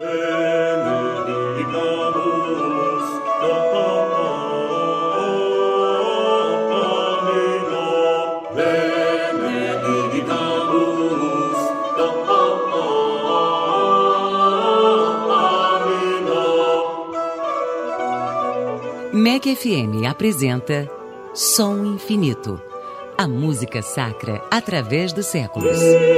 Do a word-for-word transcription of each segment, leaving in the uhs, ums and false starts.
Benedicamus Domini, benedicamus Domini. M E C F M apresenta Som Infinito, a música sacra através dos séculos.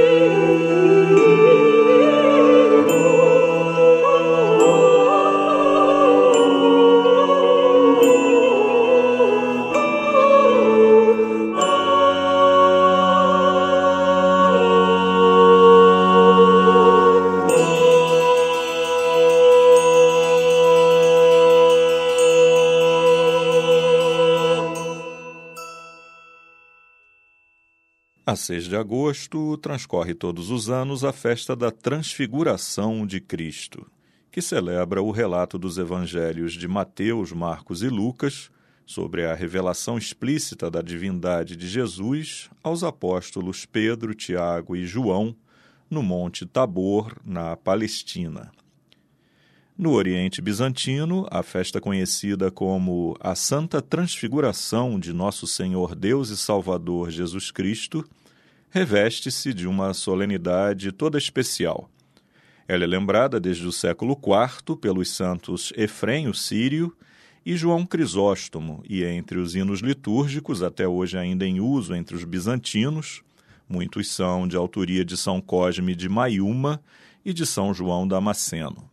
A seis de agosto, transcorre todos os anos a festa da Transfiguração de Cristo, que celebra o relato dos evangelhos de Mateus, Marcos e Lucas sobre a revelação explícita da divindade de Jesus aos apóstolos Pedro, Tiago e João, no Monte Tabor, na Palestina. No Oriente Bizantino, a festa conhecida como a Santa Transfiguração de Nosso Senhor Deus e Salvador Jesus Cristo reveste-se de uma solenidade toda especial. Ela é lembrada desde o século quarto pelos santos Efrém o Sírio e João Crisóstomo, e entre os hinos litúrgicos, até hoje ainda em uso entre os bizantinos, muitos são de autoria de São Cosme de Maiúma e de São João Damasceno.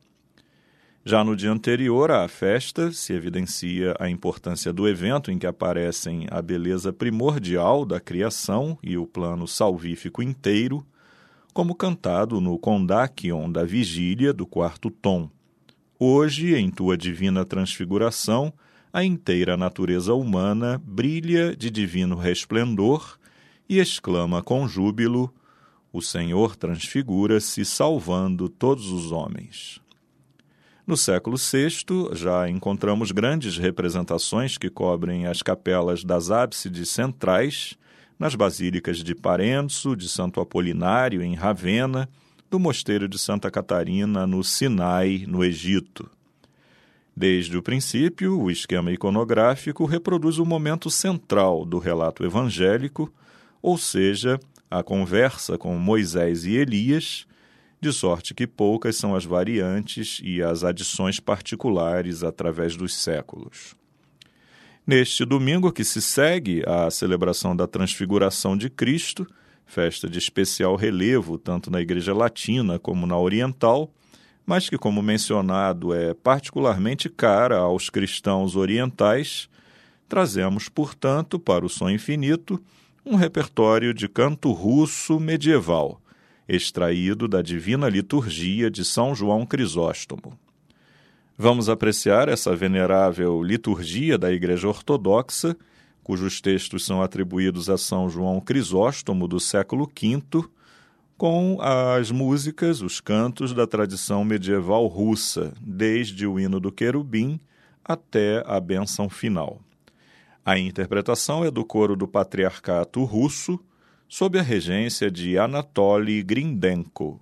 Já no dia anterior à festa, se evidencia a importância do evento em que aparecem a beleza primordial da criação e o plano salvífico inteiro, como cantado no Kondakion da Vigília do quarto tom. Hoje, em tua divina transfiguração, a inteira natureza humana brilha de divino resplendor e exclama com júbilo: o Senhor transfigura-se, salvando todos os homens. No século sexto, já encontramos grandes representações que cobrem as capelas das ábsides centrais, nas basílicas de Parenzo, de Santo Apolinário, em Ravenna, do Mosteiro de Santa Catarina, no Sinai, no Egito. Desde o princípio, o esquema iconográfico reproduz o momento central do relato evangélico, ou seja, a conversa com Moisés e Elias, de sorte que poucas são as variantes e as adições particulares através dos séculos. Neste domingo que se segue à celebração da Transfiguração de Cristo, festa de especial relevo tanto na Igreja Latina como na Oriental, mas que, como mencionado, é particularmente cara aos cristãos orientais, trazemos, portanto, para o Som Infinito, um repertório de canto russo medieval, extraído da Divina Liturgia de São João Crisóstomo. Vamos apreciar essa venerável liturgia da Igreja Ortodoxa, cujos textos são atribuídos a São João Crisóstomo do século quinto, com as músicas, os cantos da tradição medieval russa, desde o hino do querubim até a bênção final. A interpretação é do coro do Patriarcato Russo, sob a regência de Anatoly Grindenko.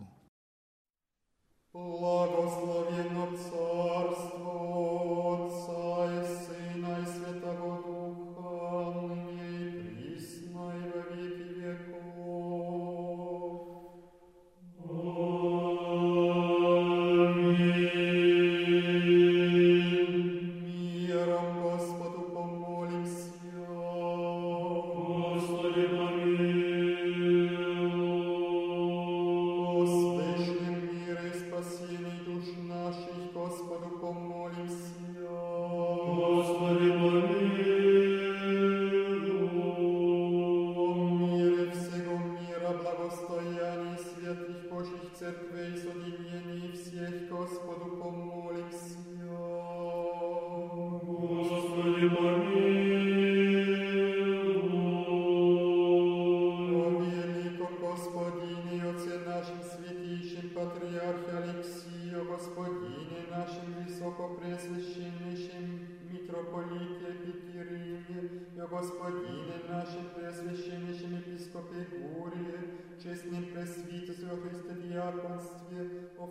Господине нашим преосвященнейшем епископе Гурии, честным пресвитерстве во Христе диаконстве, о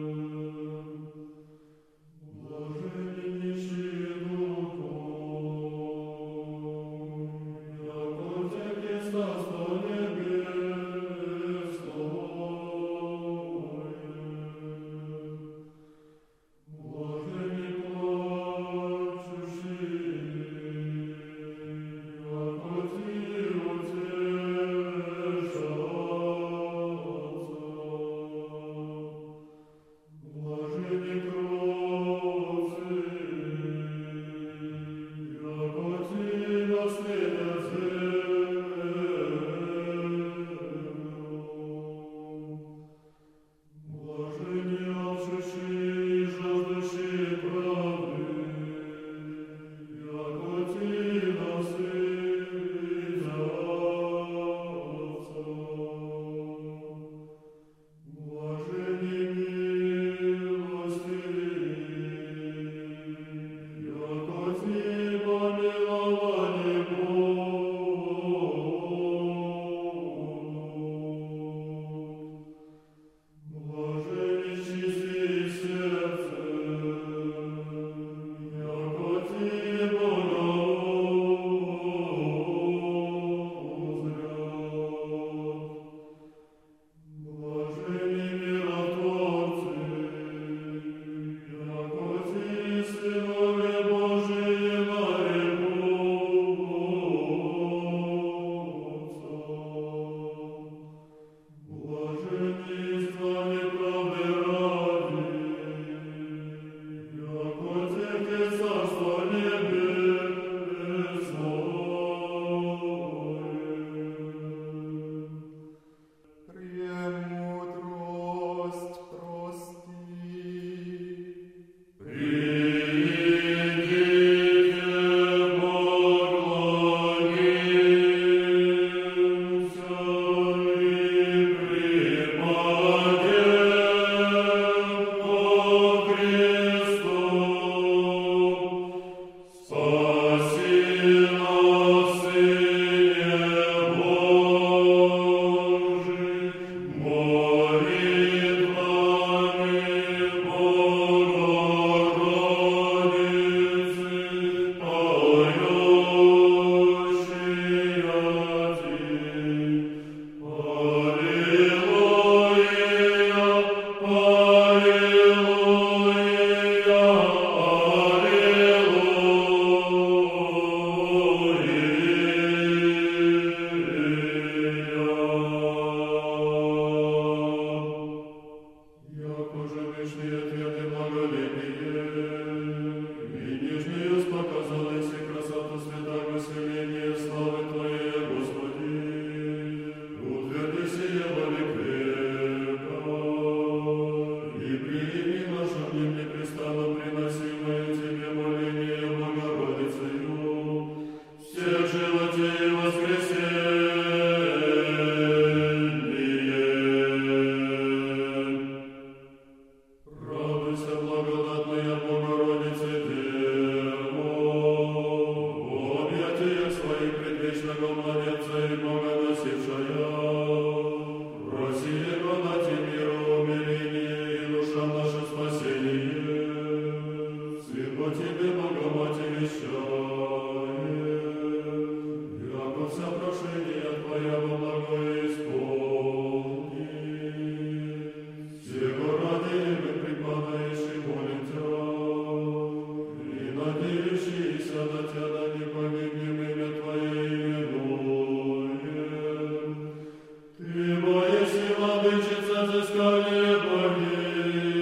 взыскание погибших.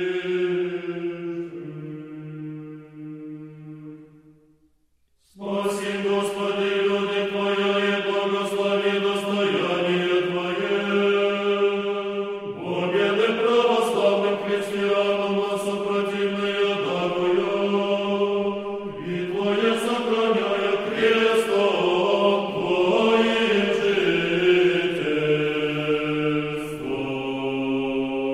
Спаси, Господи, люди Твоя, и благослови достояние Твое. Победы православным христианам на сопротивные даруя, и Твое сохраняя крестом Твоим жительство.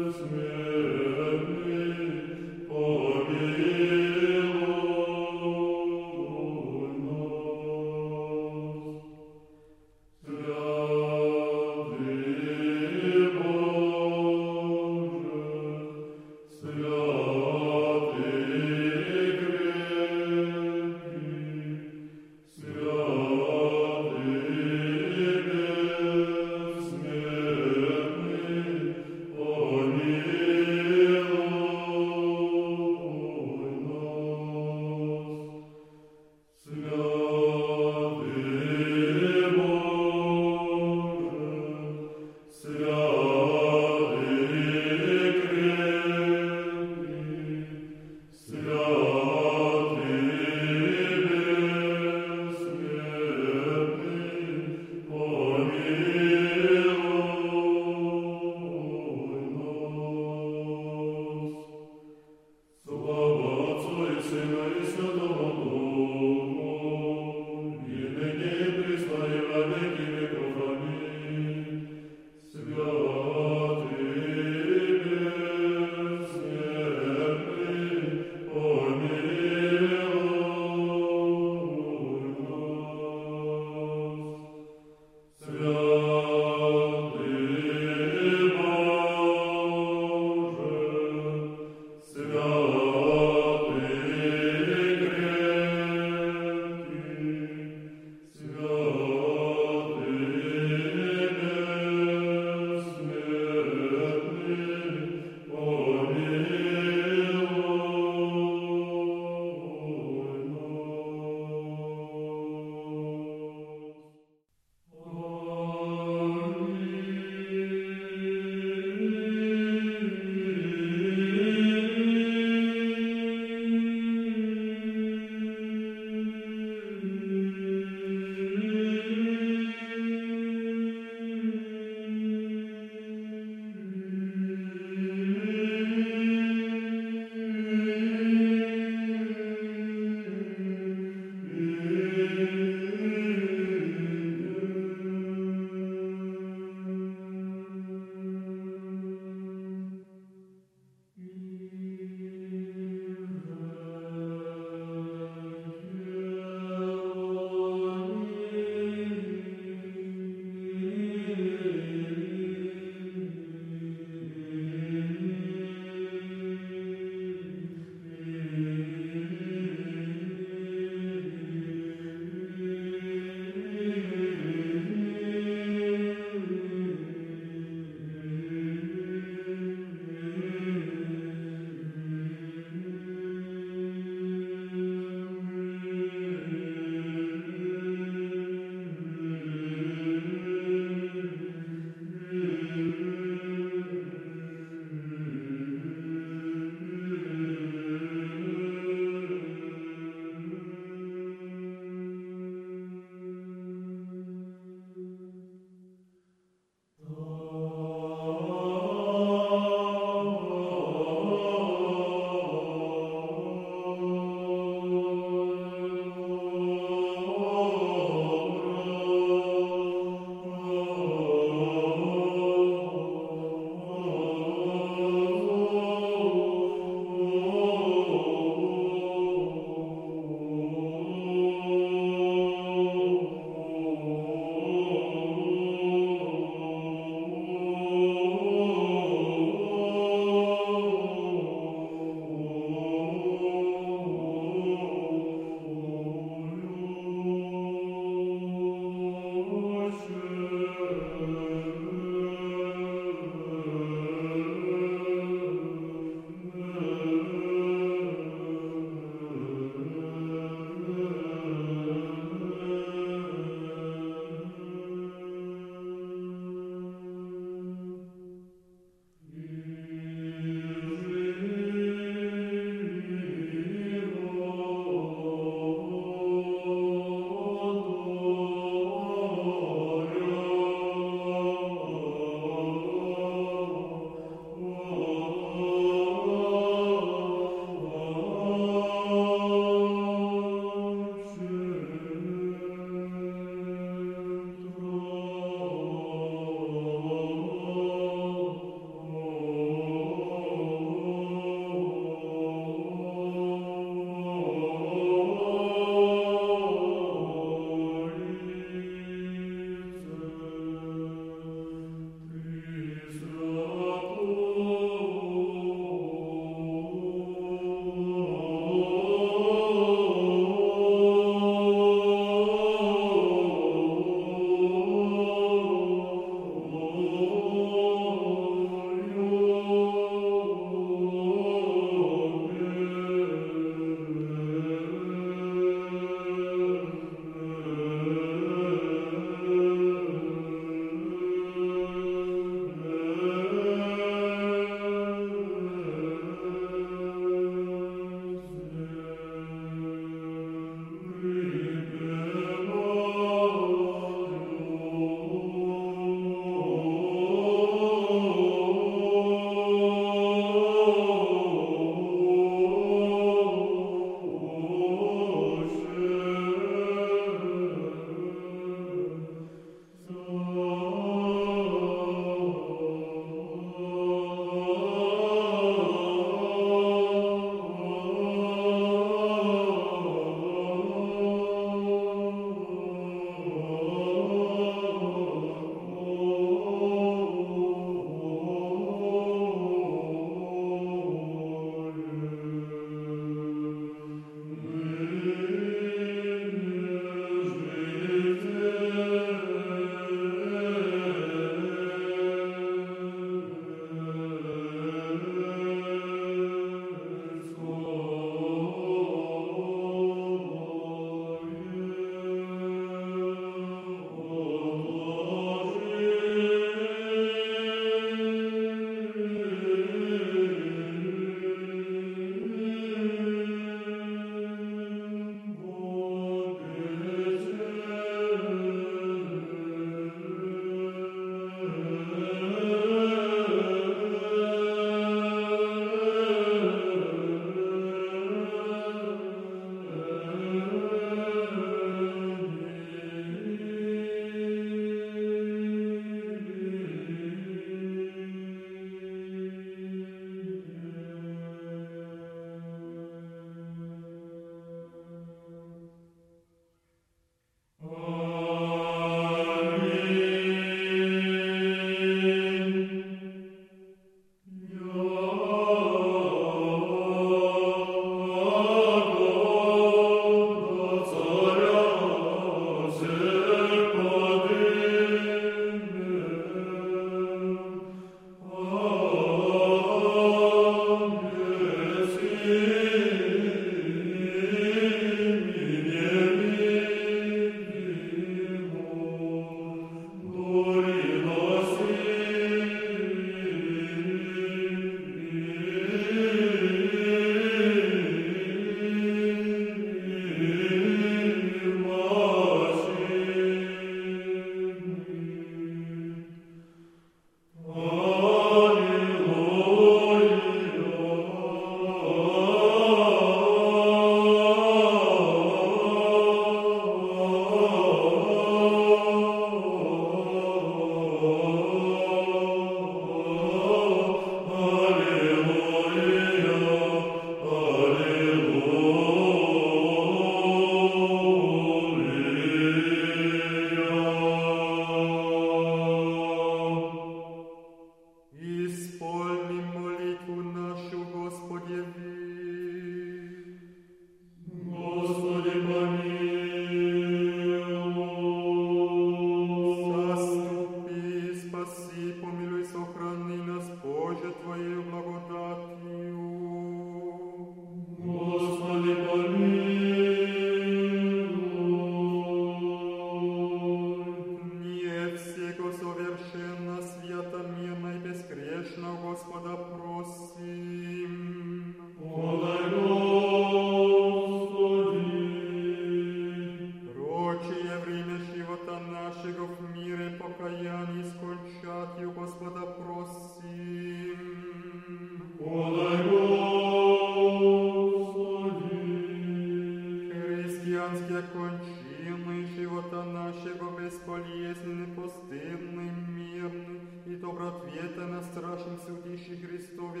все кончины живота нашего бесполезны, постыдны, мирны, и добрответа на страшном судище Христове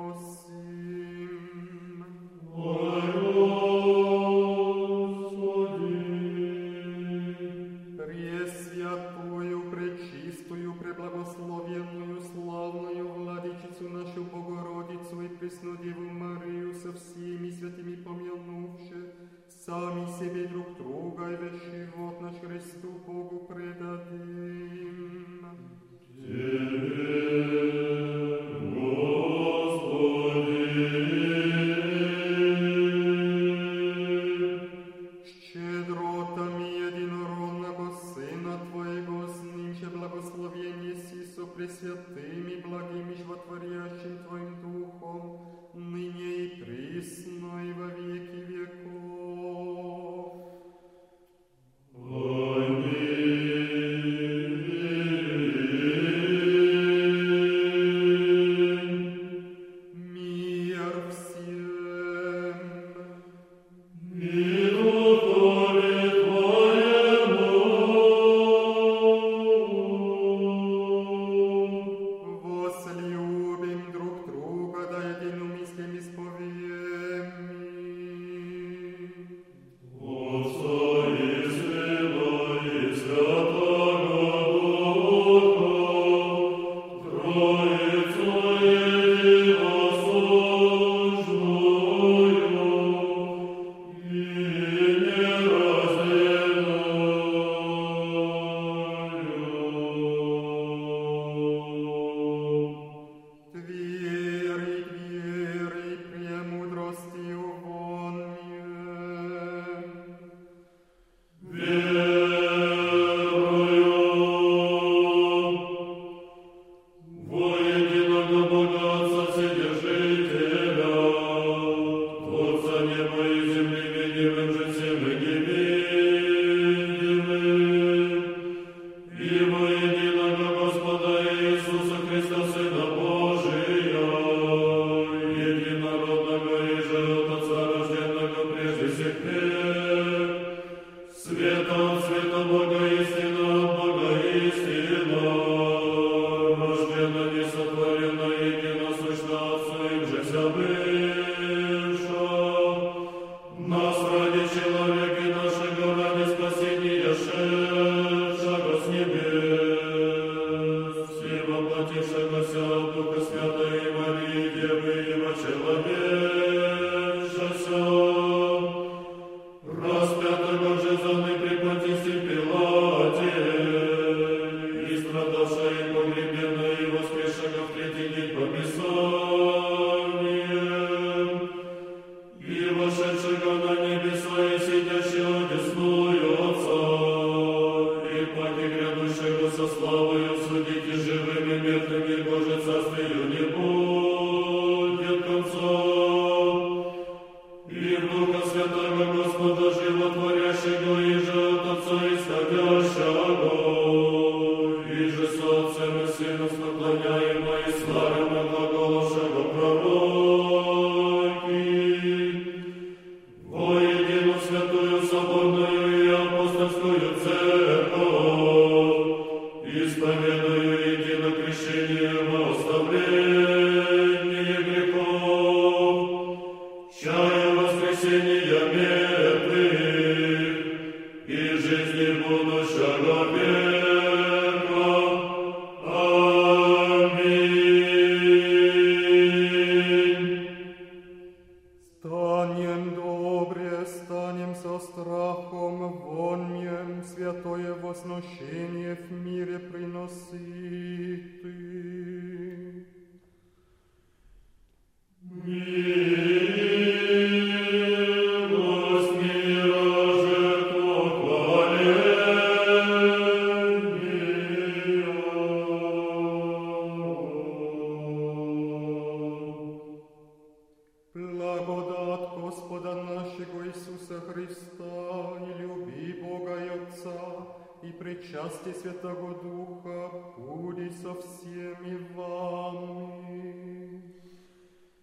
просим. Пресвятую, пречистую, преблагословенную, славную Владычицу нашу Богородицу и Преснодеву Марию со всеми святыми помянувши, сами себе друг друга и весь живот наш Христу Богу предадим. Пресвятым и благим и животворящим Твоим Духом, ныне и присно и во веки веков. Аминь. Мир всем. Мир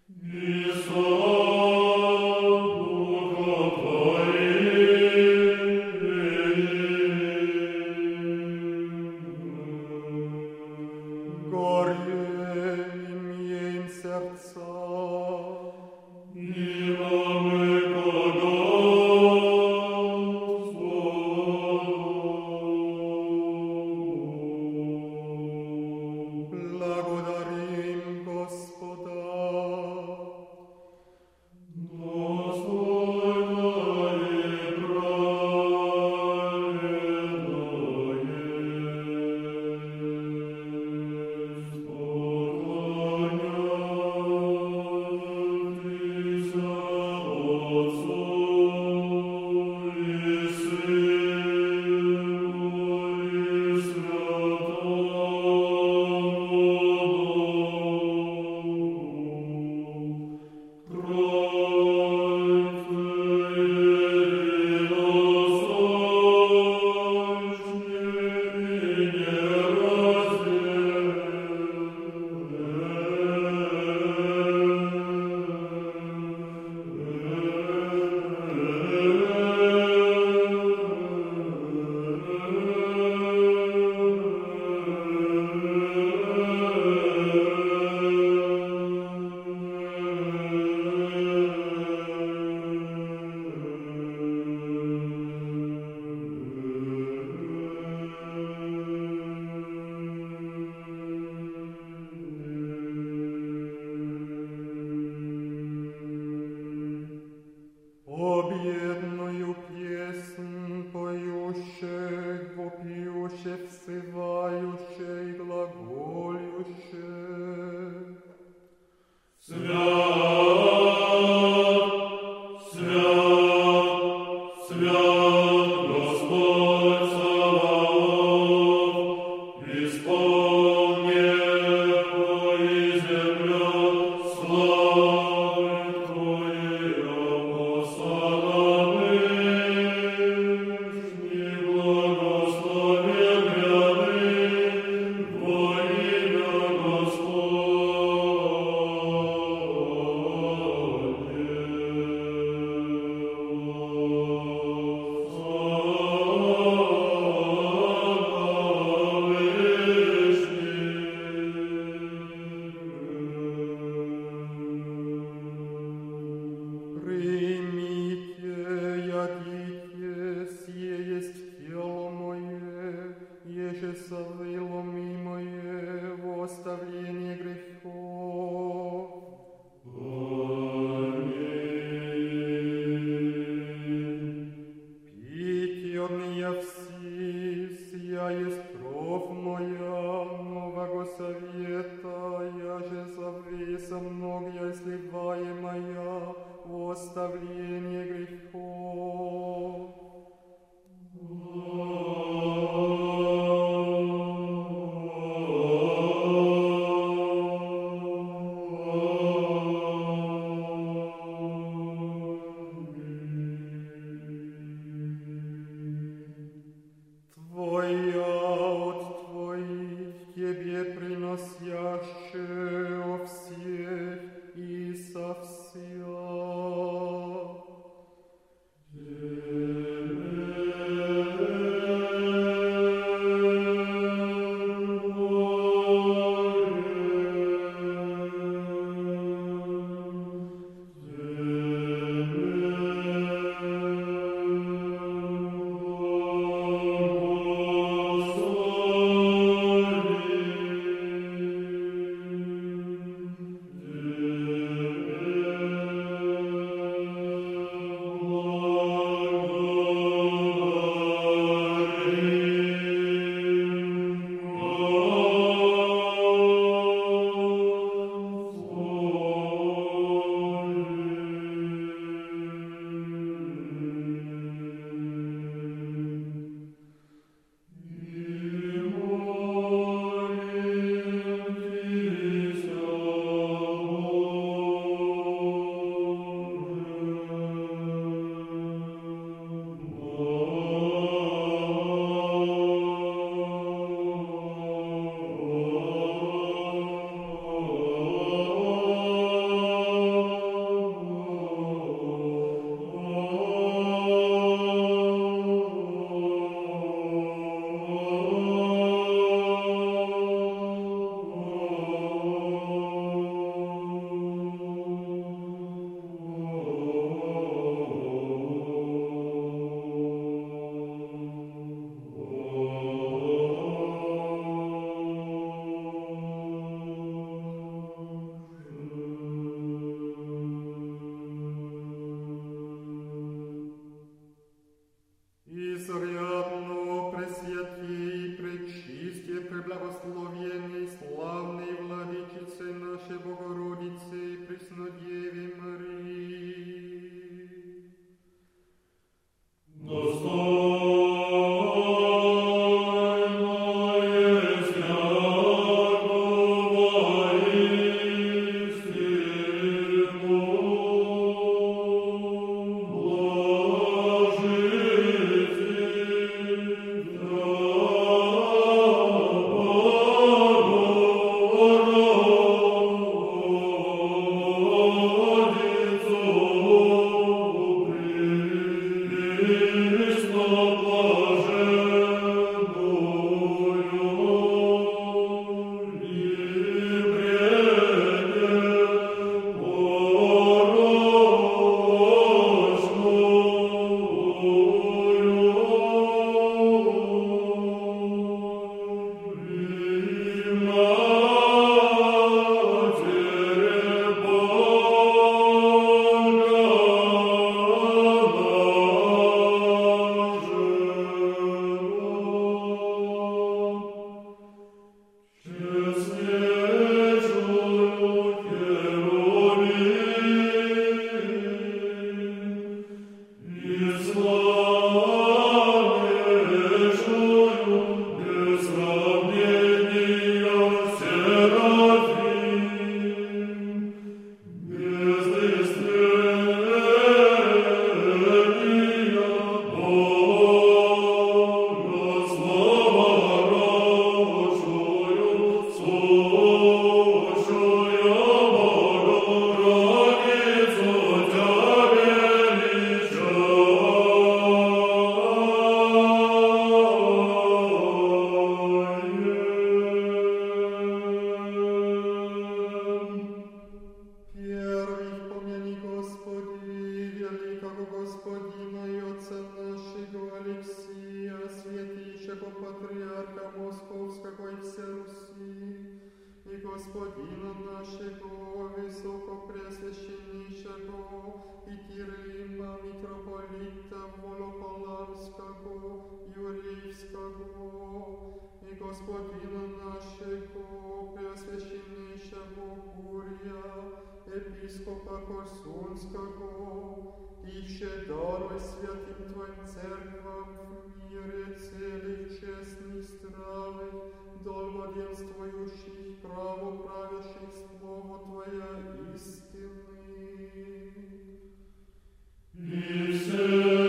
И слава Богу Твоим. И зарядно пресвятей, пречистие, преблагословенной, славной Владычице нашей Богородице, Преснодеве Марии. Епископа Корсунского, ище даруй святым Твоим церквам в мире целых, честных, здравых, долгоденствующих, правоправящих Слово Твоя истины. И все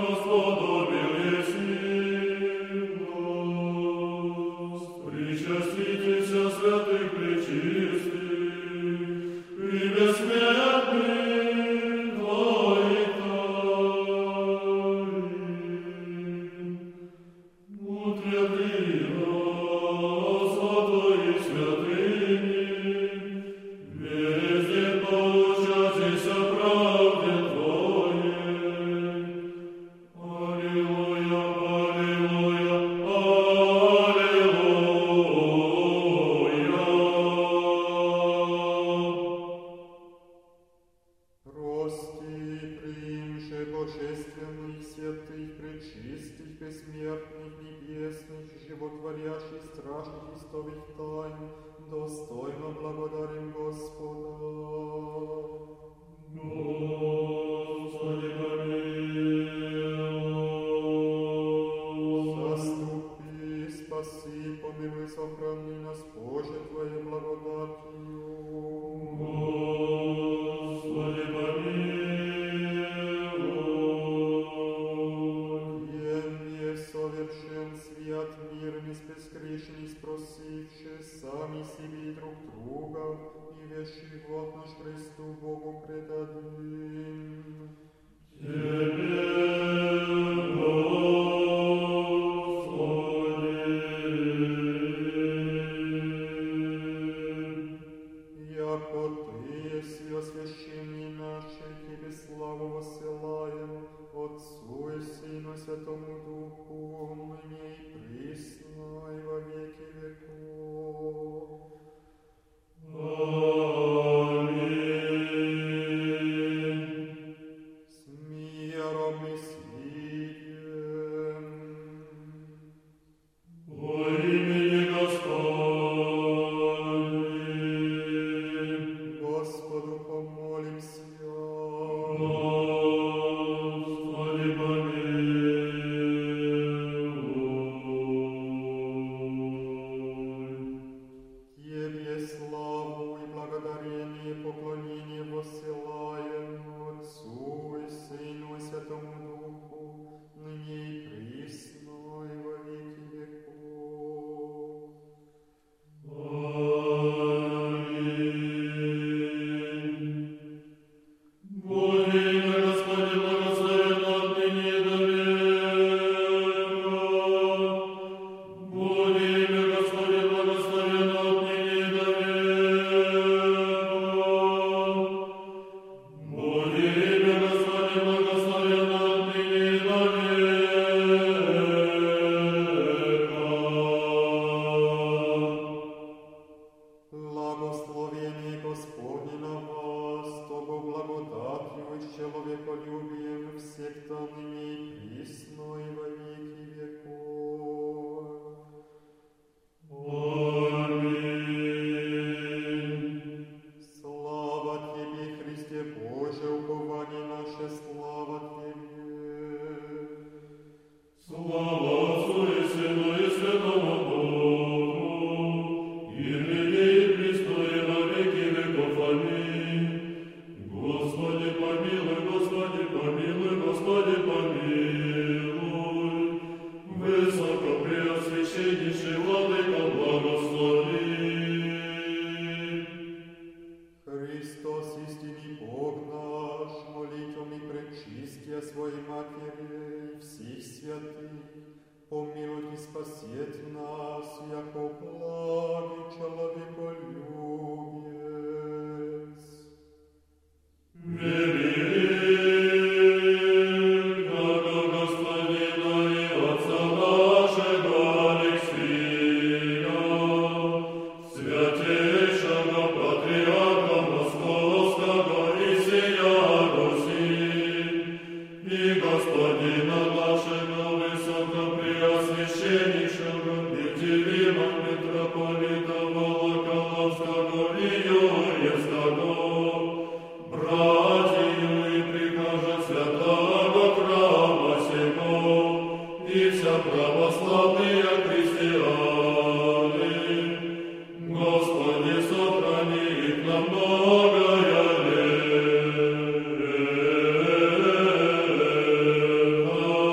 Amen.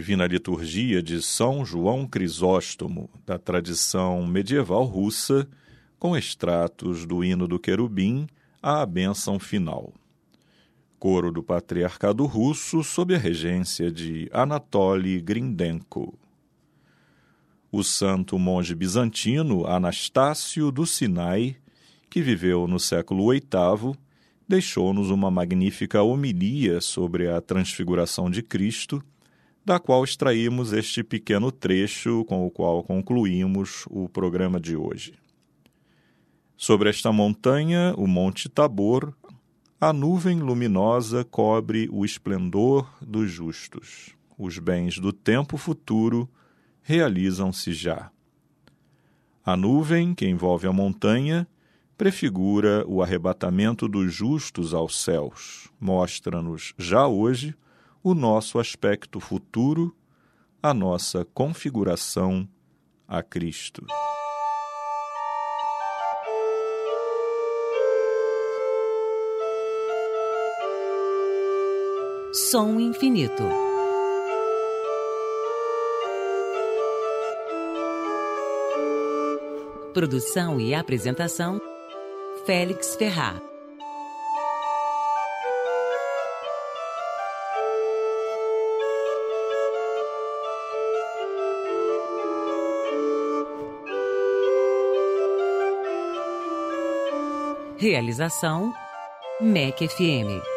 Divina Liturgia de São João Crisóstomo, da tradição medieval russa, com extratos do hino do querubim à bênção final. Coro do Patriarcado Russo sob a regência de Anatoly Grindenko. O santo monge bizantino Anastácio do Sinai, que viveu no século oitavo, deixou-nos uma magnífica homilia sobre a transfiguração de Cristo, da qual extraímos este pequeno trecho com o qual concluímos o programa de hoje. Sobre esta montanha, o Monte Tabor, a nuvem luminosa cobre o esplendor dos justos. Os bens do tempo futuro realizam-se já. A nuvem que envolve a montanha prefigura o arrebatamento dos justos aos céus, mostra-nos já hoje o nosso aspecto futuro, a nossa configuração a Cristo. Som Infinito. Produção e apresentação, Félix Ferrar. Realização, M E C F M.